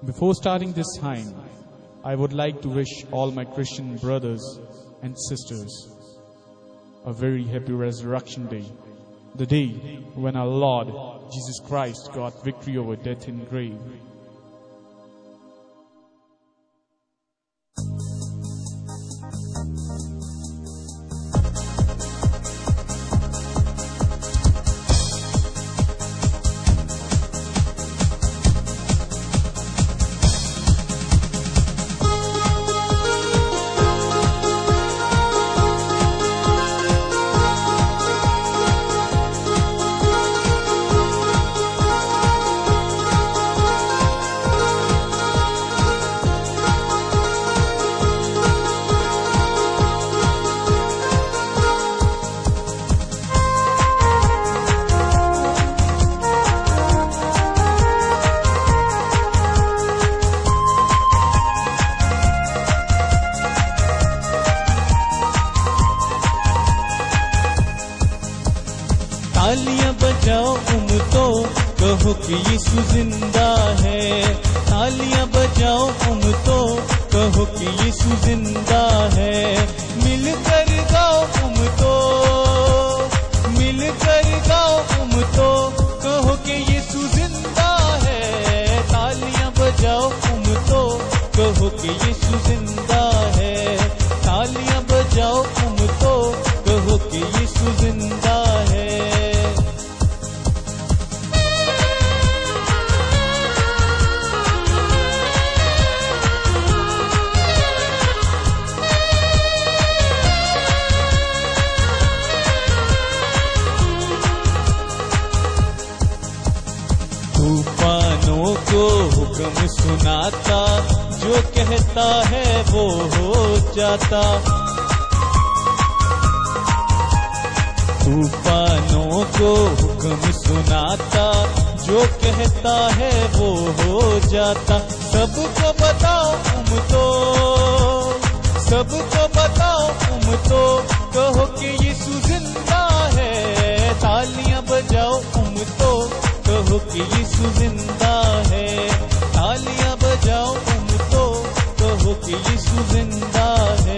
Before starting this hymn, I would like to wish all my Christian brothers and sisters a very happy Resurrection Day, the day when our Lord Jesus Christ got victory over death and grave. तालियां बजाओ उम्मतो, कहो कि यीशु जिंदा है। तालियां बजाओ उम्मतो, कहो कि यीशु जिंदा है। मिलकर गाओ उम्मतो, मिलकर गाओ उम्मतो, कहो कि यीशु जिंदा है। तालियां बजाओ उम्मतो, कहो कि यीशु जिंदा है। तालियां बजाओ उम्मतो, कहो कि यीशु जिंदा है। तूफानों को हुक्म सुनाता, जो कहता है वो हो जाता। तूफानों को हुक्म सुनाता, जो कहता है वो हो जाता। सबको बताओ उम्मतो, सबको बताओ उम्मतो, कहो कि यीशु जिंदा है। तालियां बजाओ उम्मतो, कहो कि यीशु जिंदा है। तालियां बजाओ उम्मतो, कहो कि यीशु जिंदा है।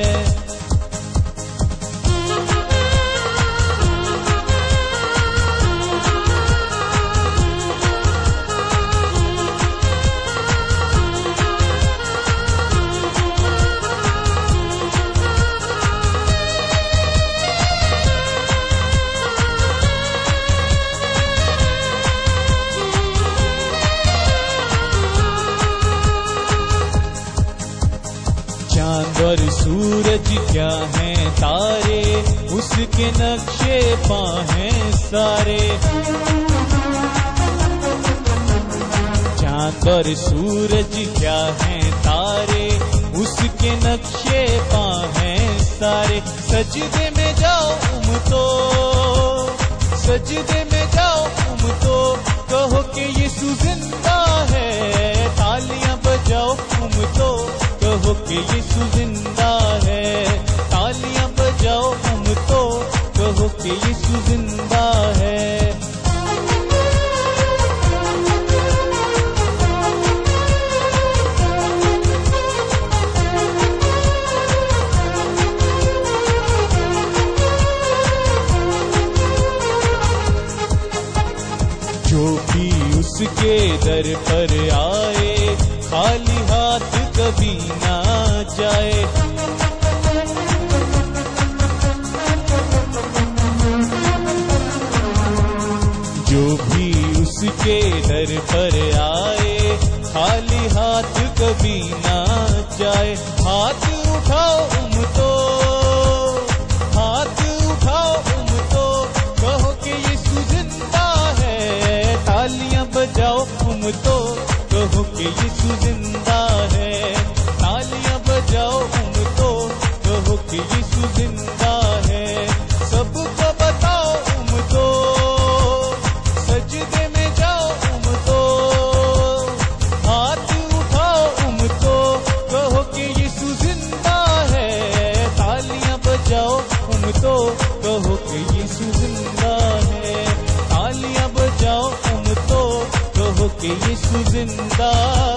चांद और सूरज क्या हैं तारे, उसके नक्शे हैं सारे। चांद और सूरज क्या हैं तारे, उसके नक्शे हैं सारे। सजदे में जाओ उम्मतो, सजदे में जाओ उम्मतो, कहो कि यीशु जिंदा है। तालियां बजाओ उम्मतो, कहो कि यीशु जिंदा है। तालियां बजाओ उम्मतो, कहो कि यीशु जिंदा है। जो भी उसके दर पर आए, खाली हाथ कभी ना जाए। जो भी उसके दर पर आए, खाली हाथ कभी ना जाए। हाथ उठाओ उम्मतो, हाथ उठाओ उम्मतो, कहो कि यीशु जिंदा है। तालियां बजाओ उम्मतो, कहो कि यीशु जिंदा है। तालियां बजाओ उम्मतो, कहो कि यीशु जिंदा है। सबको बताओ उम्मतो, सजदे में जाओ उम्मतो। हाथ उठाओ उम्मतो, कहो कि यीशु जिंदा है। तालियां बजाओ उम्मतो, कहो कि यीशु जिंदा है। तालियां बजाओ उम्मतो, कहो कि यीशु जिंदा